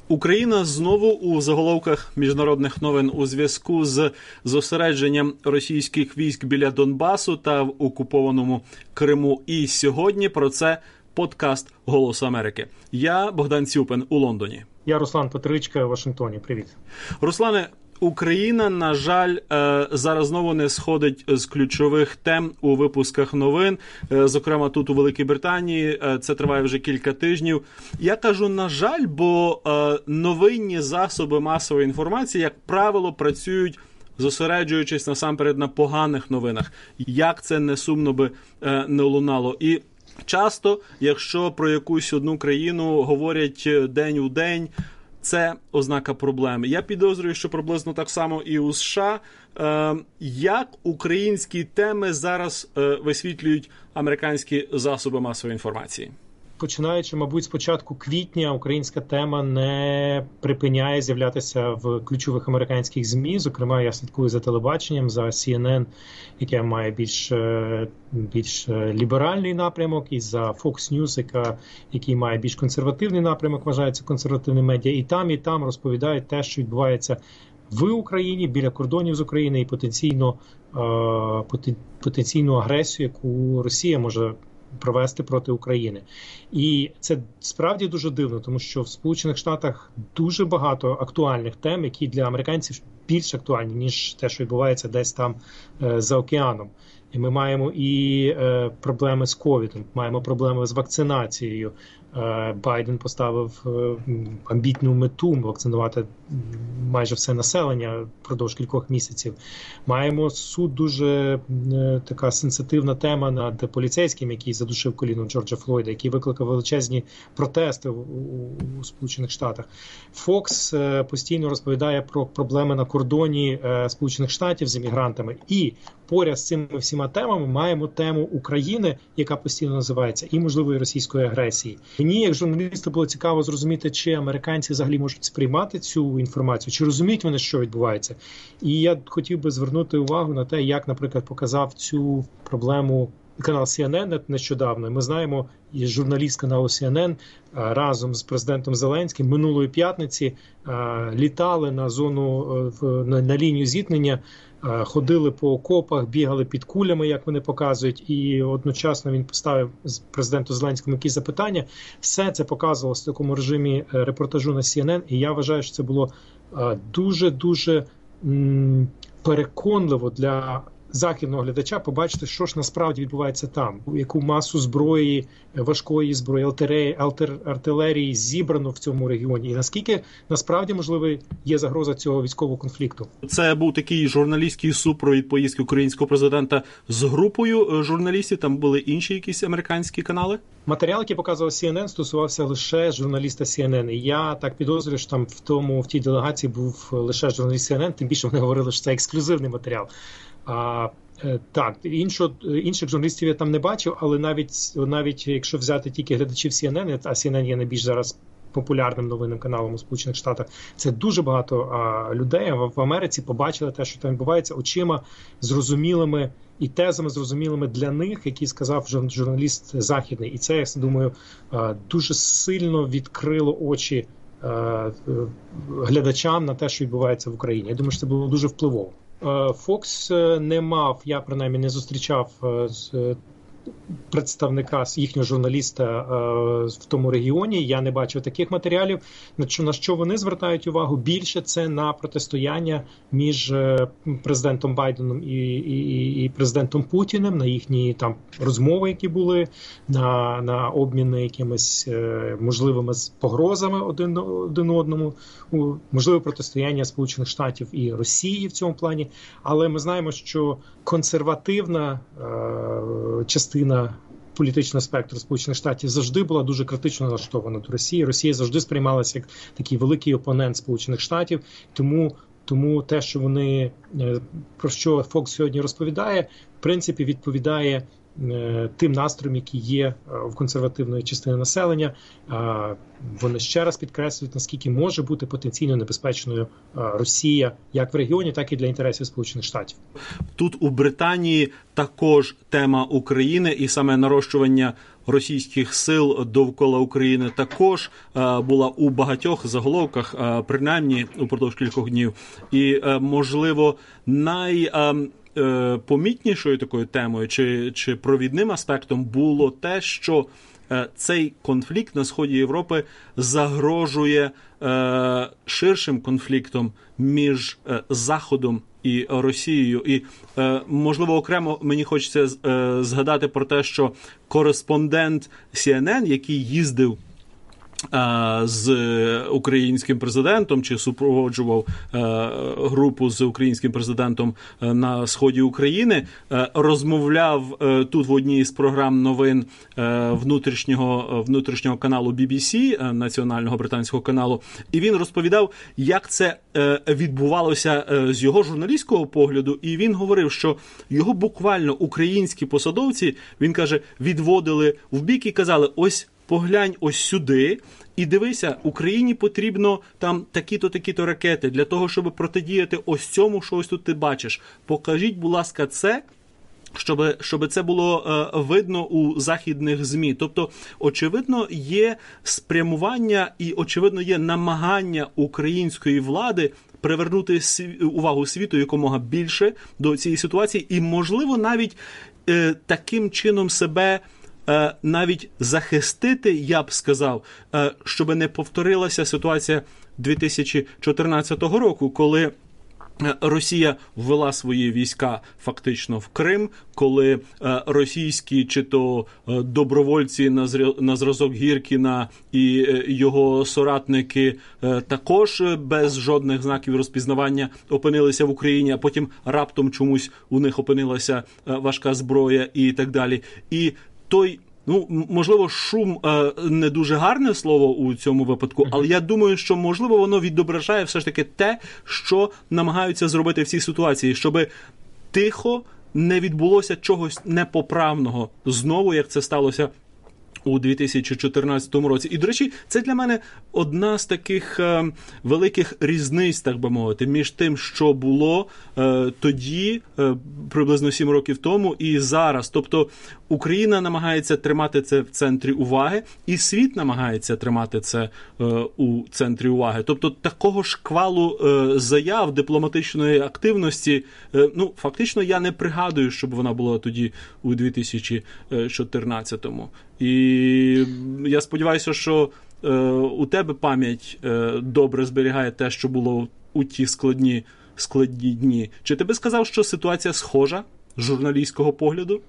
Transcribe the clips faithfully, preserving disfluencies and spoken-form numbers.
Україна знову у заголовках міжнародних новин у зв'язку з зосередженням російських військ біля Донбасу та в окупованому Криму. І сьогодні про це подкаст «Голос Америки». Я Богдан Цюпин у Лондоні. Я Руслан Петричка у Вашингтоні. Привіт. Руслане, Україна, на жаль, зараз знову не сходить з ключових тем у випусках новин, зокрема тут у Великій Британії. Це триває вже кілька тижнів. Я кажу «на жаль», бо новинні засоби масової інформації, як правило, працюють зосереджуючись насамперед на поганих новинах. Як це не сумно би не лунало. І часто, якщо про якусь одну країну говорять день у день, це ознака проблеми. Я підозрюю, що приблизно так само і у США. Е, як українські теми зараз е, висвітлюють американські засоби масової інформації? Починаючи, мабуть, з початку квітня, українська тема не припиняє з'являтися в ключових американських ЗМІ. Зокрема, я слідкую за телебаченням, за Сі Ен Ен, яке має більш, більш ліберальний напрямок, і за Fox News, яка, який має більш консервативний напрямок, вважається консервативним медіа. І там, і там розповідають те, що відбувається в Україні, біля кордонів з України, і потенційно, потенційну агресію, яку Росія може провести проти України. І це справді дуже дивно, тому що в Сполучених Штатах дуже багато актуальних тем, які для американців більш актуальні, ніж те, що відбувається десь там е, за океаном. І ми маємо і е, проблеми з ковідом, маємо проблеми з вакцинацією. Е, Байден поставив е, амбітну мету вакцинувати майже все населення впродовж кількох місяців. Маємо суд дуже е, така сенситивна тема над поліцейським, який задушив коліно Джорджа Флойда, який викликав величезні протести у, у, у Сполучених Штатах. Фокс е, постійно розповідає про проблеми на кордоні е, Сполучених Штатів з іммігрантами. І поряд з цими всіма темами маємо тему України, яка постійно називається, і можливої російської агресії. Мені, як журналісту, було цікаво зрозуміти, чи американці взагалі можуть сприймати цю інформацію, чи розуміють вони, що відбувається. І я хотів би звернути увагу на те, як, наприклад, показав цю проблему канал Сі Ен Ен нещодавно. Ми знаємо, і журналіст каналу Сі Ен Ен разом з президентом Зеленським минулої п'ятниці літали на зону, на, на лінію зіткнення, ходили по окопах, бігали під кулями, як вони показують, і одночасно він поставив президенту Зеленському якісь запитання. Все це показувалося в такому режимі репортажу на Сі Ен Ен, і я вважаю, що це було дуже-дуже переконливо для західного глядача побачити, що ж насправді відбувається там, яку масу зброї, важкої зброї, артилерії, артилерії зібрано в цьому регіоні, і наскільки насправді, можливо, є загроза цього військового конфлікту. Це був такий журналістський супровід поїздки українського президента з групою журналістів, там були інші якісь американські канали? Матеріал, який показував Сі Ен Ен, стосувався лише журналіста Сі Ен Ен. І я так підозрюю, що там в тому в тій делегації був лише журналіст Сі Ен Ен, тим більше вони говорили, що це ексклюзивний матеріал. А, так, іншо, інших журналістів я там не бачив, але навіть, навіть якщо взяти тільки глядачів Сі Ен Ен, а Сі Ен Ен є найбільш зараз популярним новинним каналом у Сполучених Штатах, це дуже багато а, людей в, в Америці побачили те, що там відбувається, очима зрозумілими і тезами зрозумілими для них, які сказав журналіст західний. І це, я думаю, а, дуже сильно відкрило очі а, глядачам на те, що відбувається в Україні. Я думаю, що це було дуже впливово. Фокс не мав, я принаймні не зустрічав з представника, їхнього журналіста в тому регіоні, я не бачив таких матеріалів. На що, на що вони звертають увагу більше, це на протистояння між президентом Байденом і, і, і президентом Путіним, на їхні там розмови, які були, на, на обміни якимись можливими погрозами один, один одному, можливе протистояння Сполучених Штатів і Росії в цьому плані. Але ми знаємо, що консервативна е, частина політичного спектру Сполучених Штатів завжди була дуже критично налаштована до Росії. Росія завжди сприймалася як такий великий опонент Сполучених Штатів. Тому, тому те, що вони, про що Фокс сьогодні розповідає, в принципі відповідає тим настроєм, які є в консервативної частини населення. Вони ще раз підкреслюють, наскільки може бути потенційно небезпечною Росія як в регіоні, так і для інтересів Сполучених Штатів. Тут у Британії також тема України і саме нарощування російських сил довкола України також була у багатьох заголовках, принаймні упродовж кількох днів. І, можливо, найпомітнішою такою темою чи, чи провідним аспектом було те, що цей конфлікт на сході Європи загрожує е, ширшим конфліктом між е, Заходом і Росією. І, е, можливо, окремо мені хочеться е, згадати про те, що кореспондент Сі Ен Ен, який їздив з українським президентом, чи супроводжував групу з українським президентом на сході України, розмовляв тут в одній з програм новин внутрішнього, внутрішнього каналу бі бі сі, національного британського каналу, і він розповідав, як це відбувалося з його журналістського погляду, і він говорив, що його буквально українські посадовці, він каже, відводили в бік і казали, ось поглянь ось сюди і дивися, Україні потрібно там такі-то, такі-то ракети для того, щоб протидіяти ось цьому, що ось тут ти бачиш. Покажіть, будь ласка, це, щоб, щоб це було е, видно у західних ЗМІ. Тобто, очевидно, є спрямування і, очевидно, є намагання української влади привернути увагу світу якомога більше до цієї ситуації і, можливо, навіть е, таким чином себе навіть захистити, я б сказав, щоб не повторилася ситуація дві тисячі чотирнадцятого року, коли Росія ввела свої війська фактично в Крим, коли російські чи то добровольці на зразок Гіркіна і його соратники також без жодних знаків розпізнавання опинилися в Україні, а потім раптом чомусь у них опинилася важка зброя і так далі. І той, ну, можливо, шум е, не дуже гарне слово у цьому випадку, але я думаю, що, можливо, воно відображає все ж таки те, що намагаються зробити в цій ситуації, щоб тихо не відбулося чогось непоправного знову, як це сталося у дві тисячі чотирнадцятому році. І, до речі, це для мене одна з таких е, великих різниць, так би мовити, між тим, що було е, тоді, е, приблизно сім років тому, і зараз. Тобто, Україна намагається тримати це в центрі уваги, і світ намагається тримати це е, у центрі уваги. Тобто, такого шквалу е, заяв, дипломатичної активності, е, ну, фактично, я не пригадую, щоб вона була тоді у дві тисячі чотирнадцятому. І я сподіваюся, що е, у тебе пам'ять е, добре зберігає те, що було у ті складні, складні дні. Чи ти би сказав, що ситуація схожа з журналістського погляду?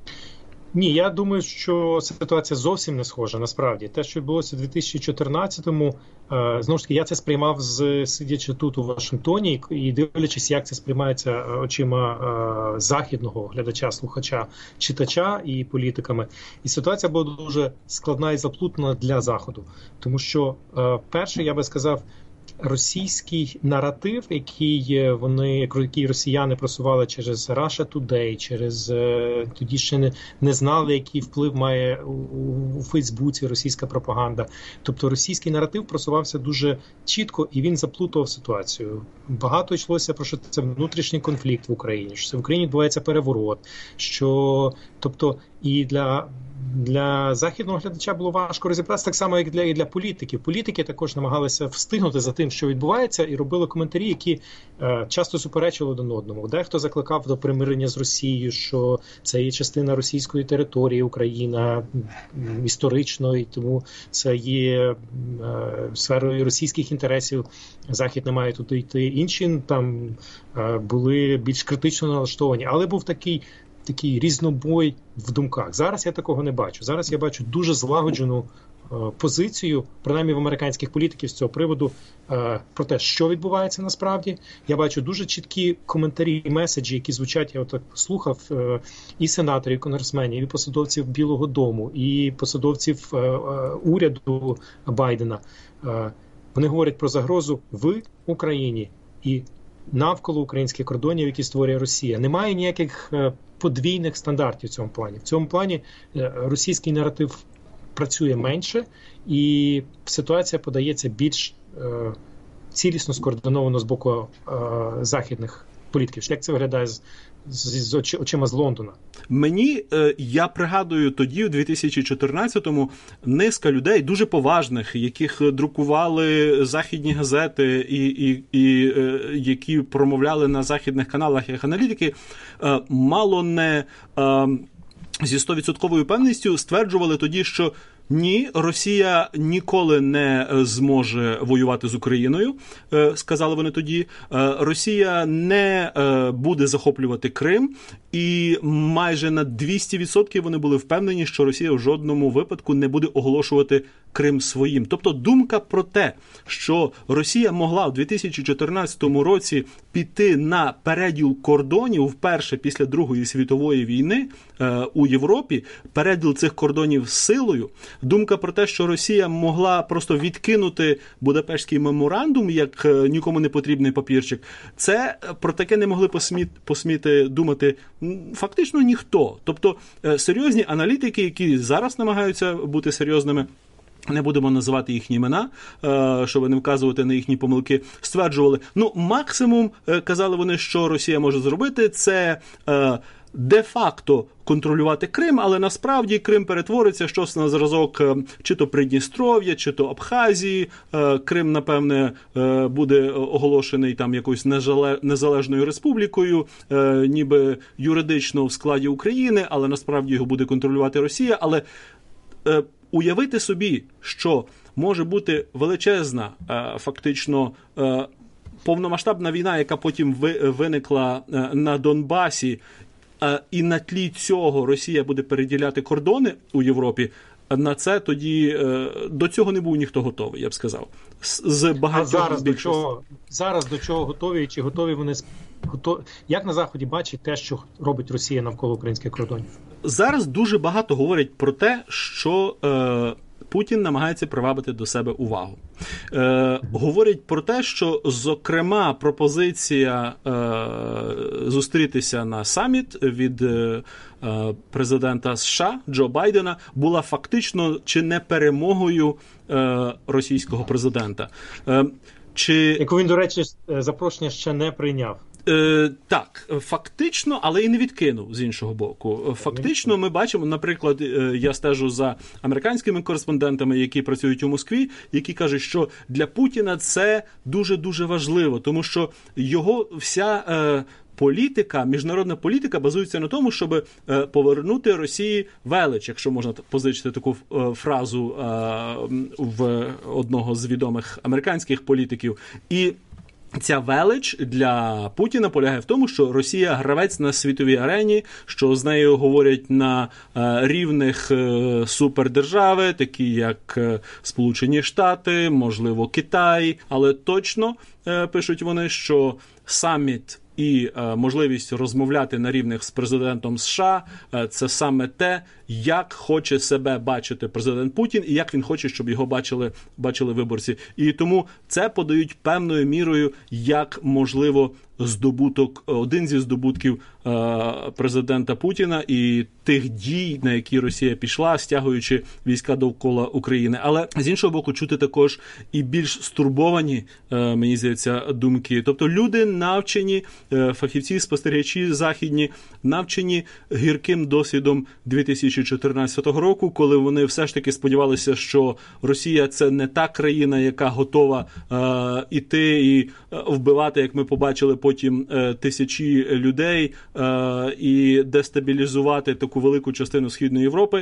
Ні, я думаю, що ситуація зовсім не схожа, насправді. Те, що відбулося у дві тисячі чотирнадцятому, знову ж таки, я це сприймав, з, сидячи тут у Вашингтоні, і дивлячись, як це сприймається очима західного глядача, слухача, читача і політиками. І ситуація була дуже складна і заплутана для Заходу. Тому що, перше, я би сказав, російський наратив, який вони, який росіяни просували через Russia Today, через тоді ще не, не знали, який вплив має у, у Фейсбуці російська пропаганда. Тобто російський наратив просувався дуже чітко, і він заплутував ситуацію. Багато йшлося про що це внутрішній конфлікт в Україні, що це в Україні відбувається переворот, що, тобто, і для Для західного глядача було важко розібратися, так само, як для, і для політиків. Політики також намагалися встигнути за тим, що відбувається, і робили коментарі, які е, часто суперечили один одному. Дехто закликав до примирення з Росією, що це є частина російської території, Україна історично, і тому це є е, сферою російських інтересів. Захід не має туди йти. Інші там е, були більш критично налаштовані. Але був такий такий різнобой в думках. Зараз я такого не бачу. Зараз я бачу дуже злагоджену е, позицію, принаймні в американських політиків з цього приводу, е, про те, що відбувається насправді. Я бачу дуже чіткі коментарі і меседжі, які звучать, я отак слухав, е, і сенаторів, і конгресменів, і посадовців Білого дому, і посадовців е, е, уряду Байдена. Е, вони говорять про загрозу в Україні і навколо українських кордонів, які створює Росія. Немає ніяких подвійних стандартів в цьому плані. В цьому плані російський наратив працює менше, і ситуація подається більш е, цілісно скоординовано з боку е, західних політиків? Як це виглядає з, з, з очима з Лондона? Мені, я пригадую, тоді, у дві тисячі чотирнадцятому, низка людей, дуже поважних, яких друкували західні газети і, і, і які промовляли на західних каналах як аналітики, мало не зі сто відсотків певністю стверджували тоді, що ні, Росія ніколи не зможе воювати з Україною, сказали вони тоді. Росія не буде захоплювати Крим, і майже на двісті відсотків вони були впевнені, що Росія в жодному випадку не буде оголошувати Крим своїм. Тобто думка про те, що Росія могла у дві тисячі чотирнадцятому році піти на переділ кордонів вперше після Другої світової війни е, у Європі, переділ цих кордонів силою, думка про те, що Росія могла просто відкинути Будапештський меморандум як е, нікому не потрібний папірчик, це про таке не могли посміти, посміти думати фактично ніхто. Тобто е, серйозні аналітики, які зараз намагаються бути серйозними, не будемо називати їхні імена, щоб не вказувати на їхні помилки, стверджували, ну, максимум, казали вони, що Росія може зробити, це де-факто контролювати Крим, але насправді Крим перетвориться щось на зразок чи то Придністров'я, чи то Абхазії. Крим, напевне, буде оголошений там якоюсь незалежною республікою, ніби юридично в складі України, але насправді його буде контролювати Росія. Але уявити собі, що може бути величезна, фактично, повномасштабна війна, яка потім виникла на Донбасі, і на тлі цього Росія буде переділяти кордони у Європі, на це тоді до цього не був ніхто готовий, я б сказав. З багатьох а зараз до чого, зараз до чого готові, чи готові вони готові? Як на Заході бачать те, що робить Росія навколо українських кордонів? Зараз дуже багато говорять про те, що е, Путін намагається привабити до себе увагу. Е, говорять про те, що, зокрема, пропозиція е, зустрітися на саміт від е, президента США Джо Байдена була фактично чи не перемогою е, російського президента. Е, чи... Яку він, до речі, запрошення ще не прийняв. Е, так, фактично, але і не відкинув з іншого боку. Фактично ми бачимо, наприклад, я стежу за американськими кореспондентами, які працюють у Москві, які кажуть, що для Путіна це дуже-дуже важливо, тому що його вся е, політика, міжнародна політика базується на тому, щоб е, повернути Росії велич, якщо можна позичити таку е, фразу е, в одного з відомих американських політиків. І ця велич для Путіна полягає в тому, що Росія гравець на світовій арені, що з нею говорять на е, рівних е, супердержави, такі як е, Сполучені Штати, можливо, Китай, але точно, е, пишуть вони, що саміт і е, можливість розмовляти на рівних з президентом США е, – це саме те, як хоче себе бачити президент Путін і як він хоче, щоб його бачили, бачили виборці. І тому це подають певною мірою як, можливо, здобуток, один зі здобутків е, президента Путіна і тих дій, на які Росія пішла, стягуючи війська довкола України. Але, з іншого боку, чути також і більш стурбовані, е, мені здається, думки. Тобто люди навчені, е, фахівці, спостерігачі західні, навчені гірким досвідом дві тисячі чотирнадцятого року, коли вони все ж таки сподівалися, що Росія – це не та країна, яка готова е, іти і е, вбивати, як ми побачили потім, е, тисячі людей е, і дестабілізувати таку велику частину Східної Європи.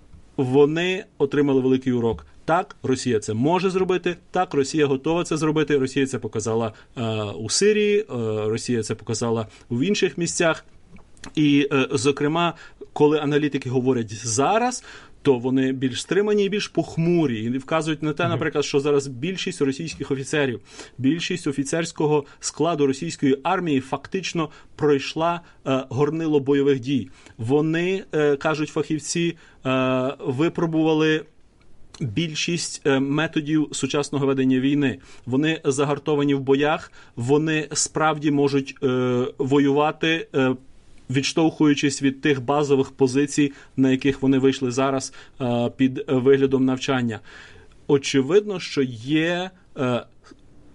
Вони отримали великий урок. Так, Росія це може зробити, так, Росія готова це зробити, Росія це показала е, у Сирії, е, Росія це показала в інших місцях. І, е, зокрема, коли аналітики говорять зараз, то вони більш стримані і більш похмурі. І вказують на те, наприклад, що зараз більшість російських офіцерів, більшість офіцерського складу російської армії фактично пройшла е, горнило бойових дій. Вони, е, кажуть фахівці, е, випробували більшість методів сучасного ведення війни. Вони загартовані в боях, вони справді можуть е, воювати, е, відштовхуючись від тих базових позицій, на яких вони вийшли зараз е, під виглядом навчання. Очевидно, що є е,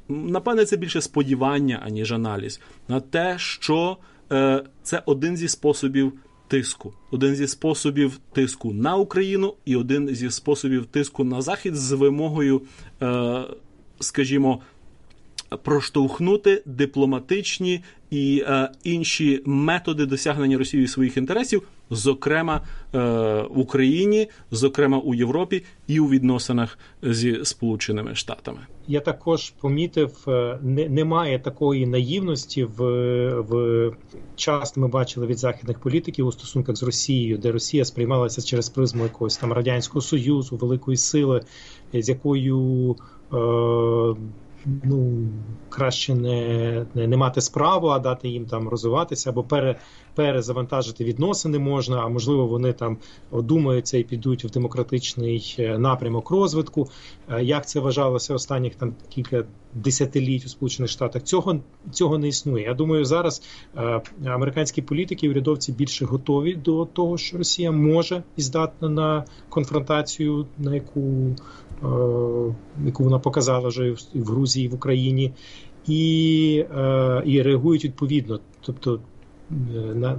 напевне, це більше сподівання, аніж аналіз, на те, що е, це один зі способів тиску. Один зі способів тиску на Україну і один зі способів тиску на Захід з вимогою, е, скажімо, проштовхнути дипломатичні і е, інші методи досягнення Росією своїх інтересів, зокрема е, в Україні, зокрема у Європі і у відносинах зі Сполученими Штатами. Я також помітив, не, немає такої наївності в, в часто ми бачили від західних політиків у стосунках з Росією, де Росія сприймалася через призму якогось там Радянського Союзу, великої сили, з якою е, ну, краще не, не, не мати справу, а дати їм там розвиватися, або пере, перезавантажити відносини можна, а можливо вони там одумаються і підуть в демократичний напрямок розвитку. Як це вважалося останніх там кілька десятиліть у Сполучених Штатах, цього, цього не існує. Я думаю, зараз е, американські політики і урядовці більше готові до того, що Росія може і здатна на конфронтацію, на яку яку вона показала вже і в Грузії, і в Україні, і, і реагують відповідно, тобто на,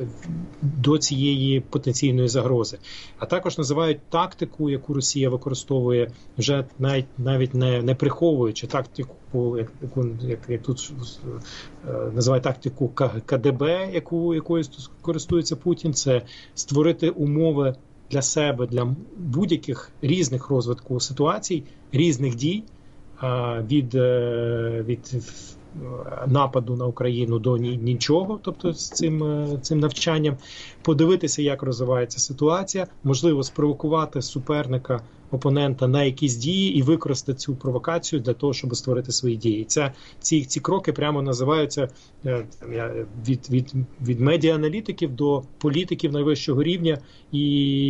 до цієї потенційної загрози. А також називають тактику, яку Росія використовує, вже навіть, навіть не, не приховуючи тактику, як, як, як тут називають тактику КДБ, яку, якою користується Путін, це створити умови для себе, для будь-яких різних розвитку ситуацій, різних дій, від, від нападу на Україну до нічого, тобто з цим, цим навчанням, подивитися, як розвивається ситуація, можливо, спровокувати суперника, опонента на якісь дії і використати цю провокацію для того, щоб створити свої дії. Це, ці, ці кроки прямо називаються від, від, від медіа-аналітиків до політиків найвищого рівня, і,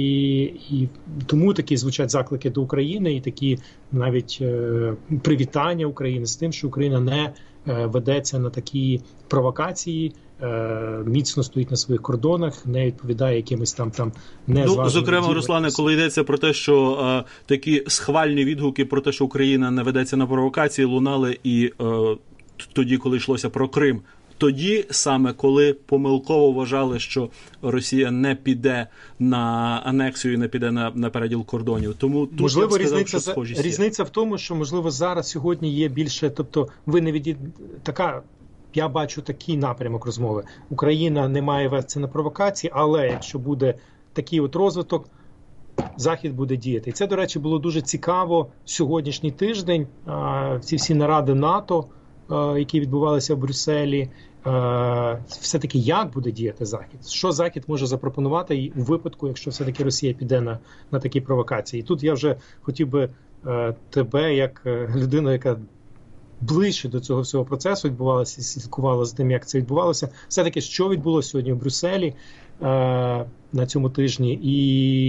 і тому такі звучать заклики до України, і такі навіть е, привітання України з тим, що Україна не е, ведеться на такі провокації, міцно стоїть на своїх кордонах, не відповідає якимось там там незваженим... Ну, зокрема, Руслане, коли йдеться про те, що е, такі схвальні відгуки про те, що Україна не ведеться на провокації, лунали і е, тоді, коли йшлося про Крим. Тоді саме, коли помилково вважали, що Росія не піде на анексію і не піде на, на переділ кордонів. Тому тут можливо, я б сказав, різниця, що схожість є. Різниця в тому, що, можливо, зараз, сьогодні є більше, тобто ви не від... така... Я бачу такий напрямок розмови. Україна не має вестися на провокації, але якщо буде такий от розвиток, Захід буде діяти. І це, до речі, було дуже цікаво сьогоднішній тиждень. Ці всі наради НАТО, які відбувалися в Брюсселі, все-таки як буде діяти Захід? Що Захід може запропонувати у випадку, якщо все-таки Росія піде на, на такі провокації? І тут я вже хотів би тебе, як людину, яка ближче до цього всього процесу відбувалося, слідкувала за тим, як це відбувалося. Все-таки, що відбулося сьогодні в Брюсселі е, на цьому тижні, і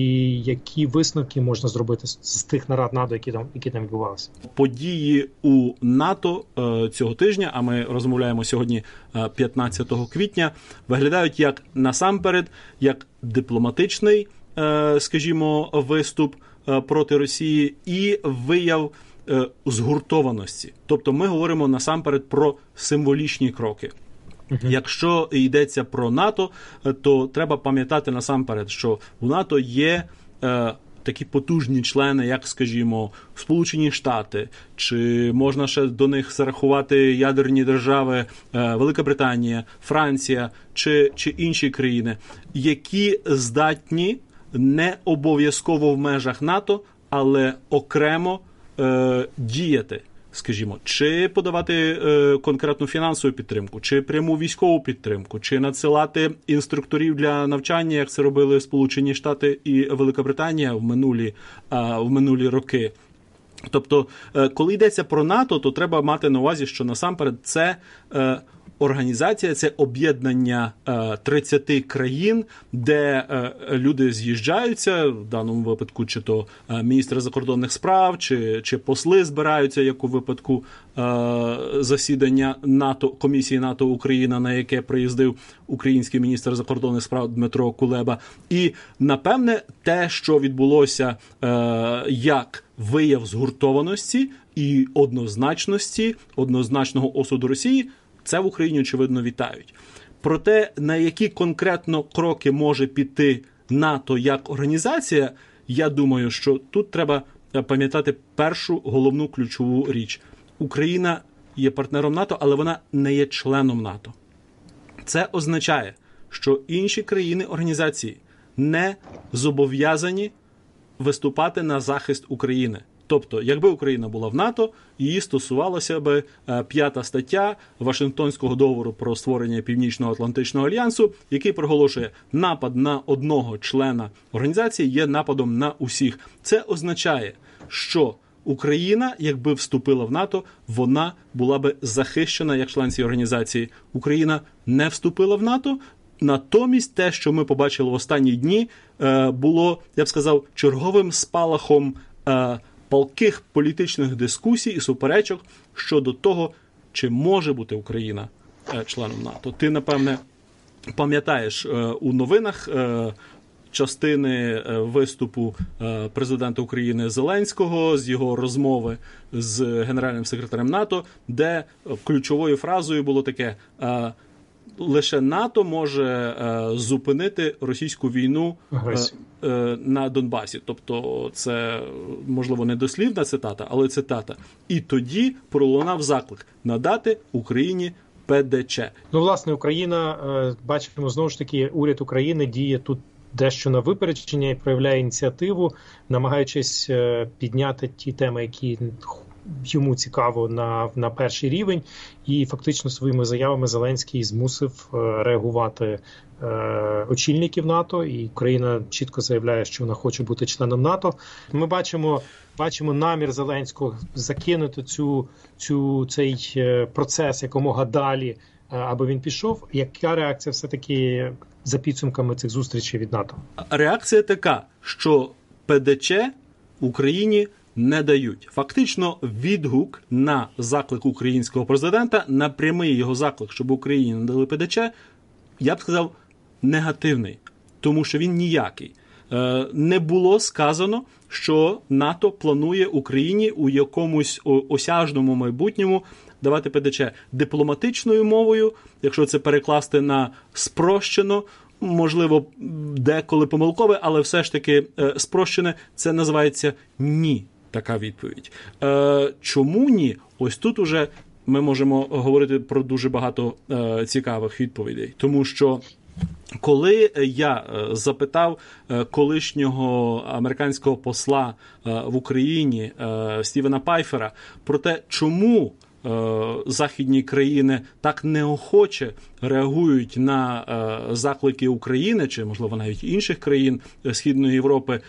які висновки можна зробити з, з тих нарад НАТО, які там, які там відбувалися? Події у НАТО е, цього тижня, а ми розмовляємо сьогодні е, п'ятнадцятого квітня, виглядають як насамперед, як дипломатичний, е, скажімо, виступ е, проти Росії і вияв згуртованості. Тобто ми говоримо насамперед про символічні кроки. Uh-huh. Якщо йдеться про НАТО, то треба пам'ятати насамперед, що в НАТО є е, такі потужні члени, як, скажімо, Сполучені Штати, чи можна ще до них зарахувати ядерні держави е, Велика Британія, Франція, чи, чи інші країни, які здатні не обов'язково в межах НАТО, але окремо діяти, скажімо, чи подавати е, конкретну фінансову підтримку, чи пряму військову підтримку, чи надсилати інструкторів для навчання, як це робили Сполучені Штати і Велика Британія в минулі, е, в минулі роки. Тобто, е, коли йдеться про НАТО, то треба мати на увазі, що насамперед це е, організація, це об'єднання е, тридцяти країн, де е, люди з'їжджаються, в даному випадку чи то е, міністри закордонних справ, чи, чи посли збираються, як у випадку е, засідання НАТО, комісії НАТО Україна, на яке приїздив український міністр закордонних справ Дмитро Кулеба. І, напевне, те, що відбулося е, як вияв згуртованості і однозначності, однозначного осуду Росії, це в Україні, очевидно, вітають. Проте, на які конкретно кроки може піти НАТО як організація, я думаю, що тут треба пам'ятати першу головну ключову річ. Україна є партнером НАТО, але вона не є членом НАТО. Це означає, що інші країни організації не зобов'язані виступати на захист України. Тобто, якби Україна була в НАТО, її стосувалася би п'ята стаття Вашингтонського договору про створення Північно-Атлантичного альянсу, який проголошує, напад на одного члена організації є нападом на усіх. Це означає, що Україна, якби вступила в НАТО, вона була би захищена як член цієї організації. Україна не вступила в НАТО. Натомість те, що ми побачили в останні дні, було, я б сказав, черговим спалахом палких політичних дискусій і суперечок щодо того, чи може бути Україна членом НАТО. Ти, напевне, пам'ятаєш у новинах частини виступу президента України Зеленського з його розмови з генеральним секретарем НАТО, де ключовою фразою було таке: лише НАТО може е, зупинити російську війну е, е, на Донбасі. Тобто це, можливо, не дослівна цитата, але цитата. І тоді пролунав заклик надати Україні Пе Де Че. Ну, власне, Україна, е, бачимо, знову ж таки, уряд України діє тут дещо на випередження і проявляє ініціативу, намагаючись е, підняти ті теми, які йому цікаво на, на перший рівень, і фактично своїми заявами Зеленський змусив е, реагувати е, очільників НАТО, і Україна чітко заявляє, що вона хоче бути членом НАТО. Ми бачимо, бачимо намір Зеленського закинути цю, цю, цей процес якомога далі, е, аби він пішов. Яка реакція все-таки за підсумками цих зустрічей від НАТО? Реакція така, що Пе Де Че Україні не дають. Фактично відгук на заклик українського президента, на прямий його заклик, щоб Україні надали Пе Де Че, я б сказав, негативний. Тому що він ніякий. Е, не було сказано, що НАТО планує Україні у якомусь осяжному майбутньому давати Пе Де Че. Дипломатичною мовою, якщо це перекласти на спрощено, можливо, деколи помилкове, але все ж таки е, спрощене, це називається «ні». Така відповідь. Е, чому ні? Ось тут уже ми можемо говорити про дуже багато е, цікавих відповідей. Тому що коли я запитав колишнього американського посла в Україні Стівена Пайфера про те, чому західні країни так неохоче реагують на заклики України, чи, можливо, навіть інших країн Східної Європи,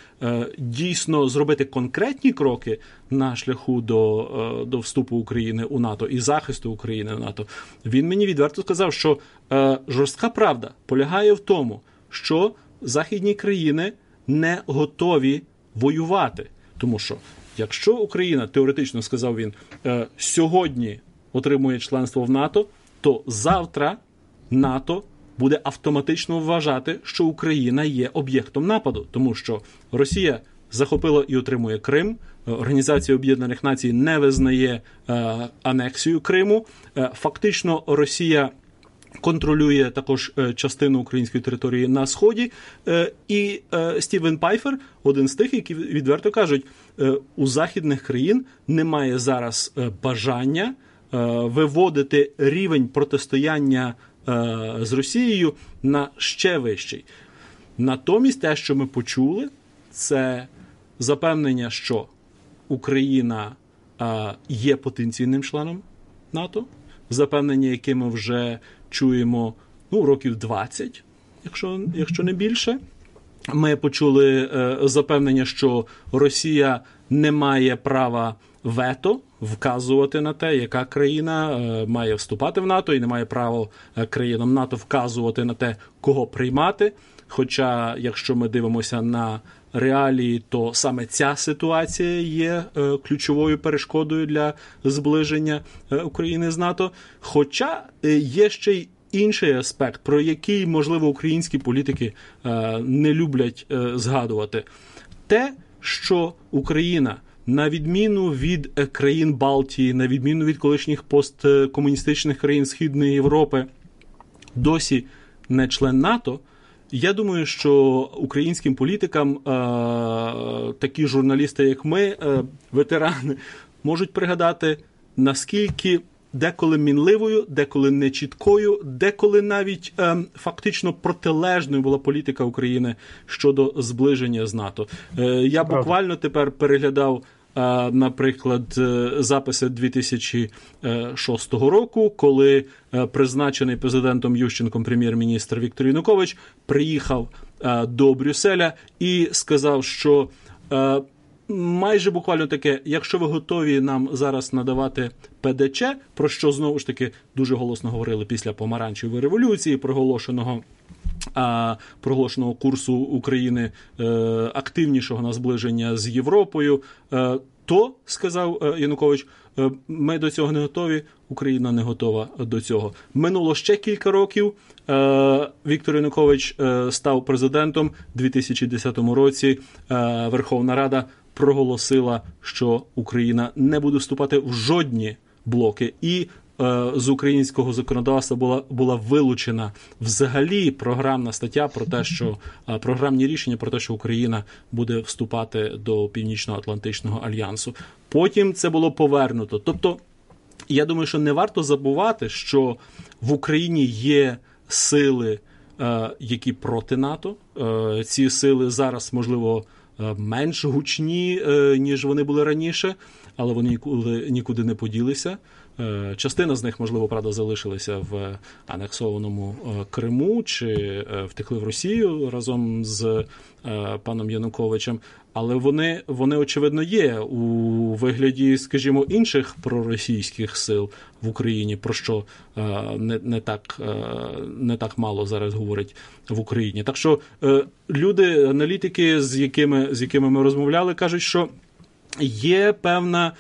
дійсно зробити конкретні кроки на шляху до, до вступу України у НАТО і захисту України в НАТО, він мені відверто сказав, що жорстка правда полягає в тому, що західні країни не готові воювати. Тому що якщо Україна, теоретично, сказав він, сьогодні отримує членство в НАТО, то завтра НАТО буде автоматично вважати, що Україна є об'єктом нападу. Тому що Росія захопила і отримує Крим, Організація Об'єднаних Націй не визнає анексію Криму, фактично Росія контролює також частину української території на Сході. І Стівен Пайфер один з тих, які відверто кажуть, у західних країн немає зараз бажання виводити рівень протистояння з Росією на ще вищий. Натомість те, що ми почули, це запевнення, що Україна є потенційним членом НАТО, запевнення, яке ми вже чуємо, ну, років двадцять, якщо, якщо не більше. Ми почули е, запевнення, що Росія не має права вето вказувати на те, яка країна е, має вступати в НАТО, і не має права е, країнам НАТО вказувати на те, кого приймати. Хоча, якщо ми дивимося на реалії, то саме ця ситуація є е, ключовою перешкодою для зближення е, України з НАТО. Хоча е, є ще й інший аспект, про який, можливо, українські політики е, не люблять е, згадувати. Те, що Україна на відміну від країн Балтії, на відміну від колишніх посткомуністичних країн Східної Європи, досі не член НАТО, я думаю, що українським політикам е, такі журналісти, як ми, е, ветерани, можуть пригадати, наскільки деколи мінливою, деколи нечіткою, деколи навіть е, фактично протилежною була політика України щодо зближення з НАТО. Е, я буквально тепер переглядав, е, наприклад, е, записи дві тисячі шостого року, коли е, призначений президентом Ющенком прем'єр-міністр Віктор Янукович приїхав е, до Брюсселя і сказав, що е, майже буквально таке, якщо ви готові нам зараз надавати Пе Де Че, про що, знову ж таки, дуже голосно говорили після помаранчевої революції, проголошеного, а, проголошеного курсу України е, активнішого на зближення з Європою, е, то, сказав е, Янукович, е, ми до цього не готові, Україна не готова до цього. Минуло ще кілька років, е, Віктор Янукович е, став президентом, у дві тисячі десятому році е, Верховна Рада проголосила, що Україна не буде вступати в жодні блоки. І е, з українського законодавства була, була вилучена взагалі програмна стаття про те, що е, програмні рішення про те, що Україна буде вступати до Північно-Атлантичного альянсу. Потім це було повернуто. Тобто, я думаю, що не варто забувати, що в Україні є сили, е, які проти НАТО. Е, ці сили зараз, можливо, менш гучні, ніж вони були раніше, але вони нікуди, нікуди не поділися. Частина з них, можливо, правда, залишилися в анексованому Криму чи втекли в Росію разом з паном Януковичем, але вони, вони очевидно, є у вигляді, скажімо, інших проросійських сил в Україні, про що не, не, так, не так мало зараз говорять в Україні. Так що люди, аналітики, з якими, з якими ми розмовляли, кажуть, що є певна,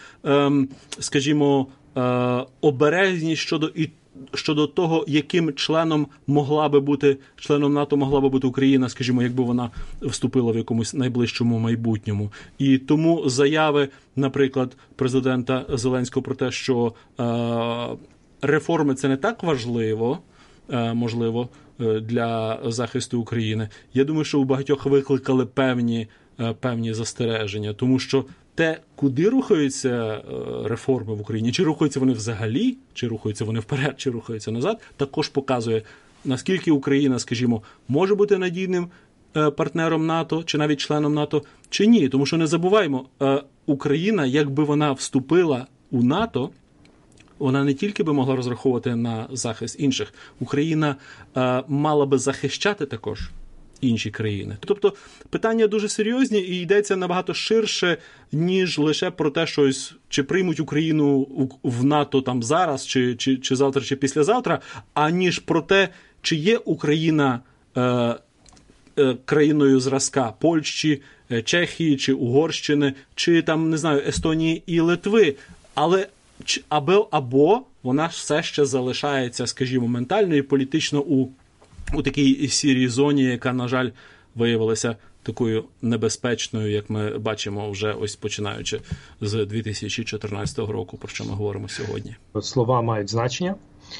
скажімо, обережність щодо і щодо того, яким членом могла би бути членом НАТО могла би бути Україна, скажімо, якби вона вступила в якомусь найближчому майбутньому. І тому заяви, наприклад, президента Зеленського про те, що е, реформи це не так важливо, е, можливо, е, для захисту України. Я думаю, що у багатьох викликали певні е, певні застереження, тому що те, куди рухаються реформи в Україні, чи рухаються вони взагалі, чи рухаються вони вперед, чи рухаються назад, також показує, наскільки Україна, скажімо, може бути надійним партнером НАТО, чи навіть членом НАТО, чи ні. Тому що не забуваймо, Україна, якби вона вступила у НАТО, вона не тільки би могла розраховувати на захист інших, Україна мала би захищати також інші країни. Тобто питання дуже серйозні і йдеться набагато ширше, ніж лише про те, що чи приймуть Україну в НАТО там зараз, чи, чи, чи завтра, чи післязавтра, аніж про те, чи є Україна е, е, країною зразка Польщі, Чехії, чи Угорщини, чи там, не знаю, Естонії і Литви. Але або, або вона все ще залишається, скажімо, ментально і політично у у такій сірій зоні, яка, на жаль, виявилася такою небезпечною, як ми бачимо вже ось починаючи з дві тисячі чотирнадцятого року, про що ми говоримо сьогодні. Слова мають значення.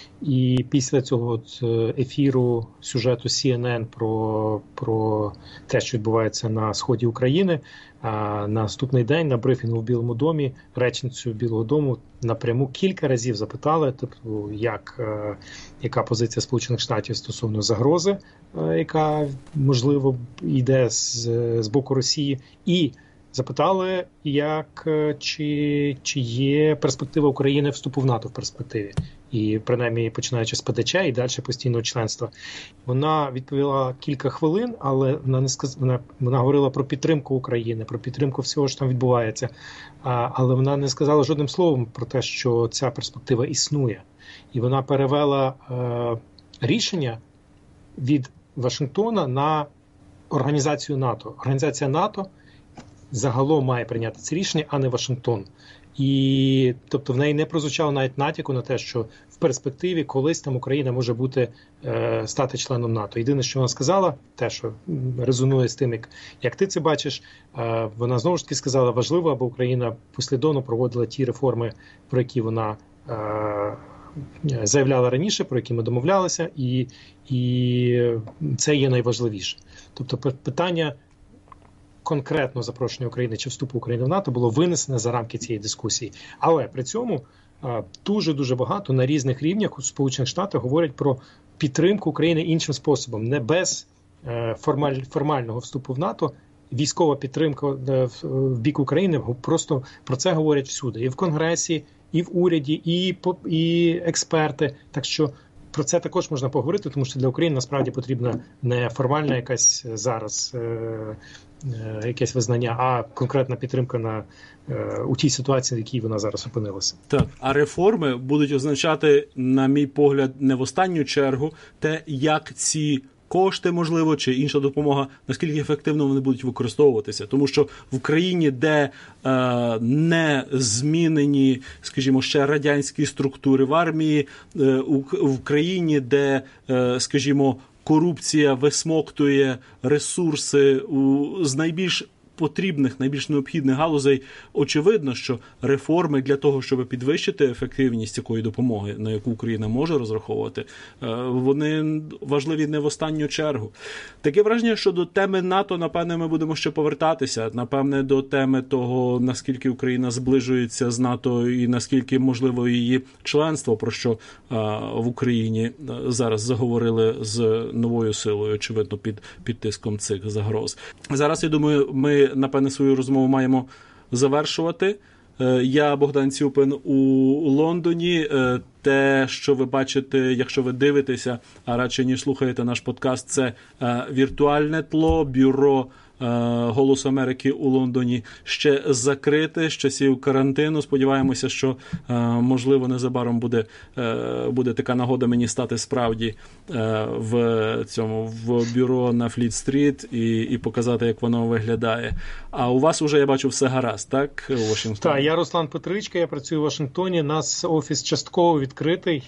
І після цього ефіру сюжету Сі Ен Ен про, про те, що відбувається на сході України, а на наступний день на брифінгу в Білому домі речницю Білого дому напряму кілька разів запитали, тобто, як, яка позиція Сполучених Штатів стосовно загрози, яка, можливо, йде з, з боку Росії, і запитали, як, чи, чи є перспектива України вступу в НАТО в перспективі. І, принаймні, починаючи з Пе Де Че і далі постійного членства. Вона відповіла кілька хвилин, але вона не сказ... вона, вона говорила про підтримку України, про підтримку всього, що там відбувається. А, але вона не сказала жодним словом про те, що ця перспектива існує. І вона перевела е, рішення від Вашингтона на організацію НАТО. Організація НАТО загалом має прийняти це рішення, а не Вашингтон. І, тобто, в неї не прозвучало навіть натяку на те, що в перспективі колись там Україна може бути, е, стати членом НАТО. Єдине, що вона сказала, те, що резонує з тим, як, як ти це бачиш, е, вона знову ж таки сказала, важливо, аби Україна послідовно проводила ті реформи, про які вона е, заявляла раніше, про які ми домовлялися, і, і це є найважливіше. Тобто питання конкретно запрошення України чи вступу України в НАТО було винесене за рамки цієї дискусії. Але при цьому дуже-дуже багато на різних рівнях у Сполучених Штатах говорять про підтримку України іншим способом, не без формаль, формального вступу в НАТО. Військова підтримка в бік України, просто про це говорять всюди. І в Конгресі, і в уряді, і, і експерти. Так що про це також можна поговорити, тому що для України насправді потрібна не формальна якась зараз е, е, якесь визнання, а конкретна підтримка на, е, у тій ситуації, в якій вона зараз опинилася. Так, а реформи будуть означати, на мій погляд, не в останню чергу те, як ці кошти, можливо, чи інша допомога, наскільки ефективно вони будуть використовуватися. Тому що в країні, де е, не змінені, скажімо, ще радянські структури в армії, е, у, в країні, де, е, скажімо, корупція висмоктує ресурси у, з найбільш потрібних, найбільш необхідних галузей, очевидно, що реформи для того, щоб підвищити ефективність такої допомоги, на яку Україна може розраховувати, вони важливі не в останню чергу. Таке враження, що до теми НАТО, напевне, ми будемо ще повертатися. Напевне, до теми того, наскільки Україна зближується з НАТО і наскільки можливо її членство, про що в Україні зараз заговорили з новою силою, очевидно, під, під тиском цих загроз. Зараз, я думаю, ми напевне, свою розмову маємо завершувати. Я, Богдан Цюпин, у Лондоні. Те, що ви бачите, якщо ви дивитеся, а радше ніж слухаєте наш подкаст, це віртуальне тло, бюро «Голосу Америки» у Лондоні ще закрите з часів карантину. Сподіваємося, що, можливо, незабаром буде, буде така нагода мені стати справді в цьому в бюро на Фліт-стріт і, і показати, як воно виглядає. А у вас уже, я бачу, все гаразд, так, у Вашингтоні? Так, я Руслан Петричка, я працюю у Вашингтоні. У нас офіс частково відкритий.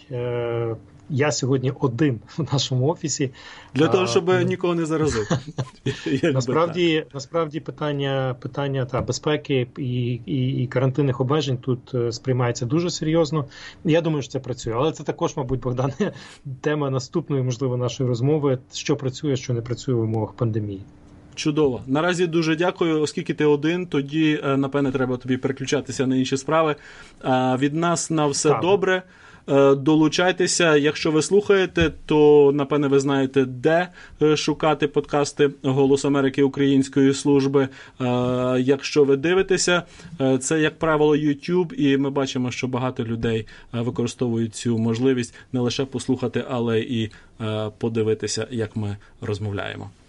Я сьогодні один в нашому офісі. Для того, щоб а, нікого не заразив. Насправді, насправді питання, питання та, безпеки і, і, і карантинних обмежень тут сприймається дуже серйозно. Я думаю, що це працює. Але це також, мабуть, Богдане, тема наступної, можливо, нашої розмови, що працює, що не працює в умовах пандемії. Чудово. Наразі дуже дякую. Оскільки ти один, тоді, напевне, треба тобі переключатися на інші справи. Від нас на все так. Добре. Долучайтеся, якщо ви слухаєте, то, напевне, ви знаєте, де шукати подкасти «Голос Америки» української служби. Якщо ви дивитеся, це, як правило, YouTube, і ми бачимо, що багато людей використовують цю можливість не лише послухати, але і подивитися, як ми розмовляємо.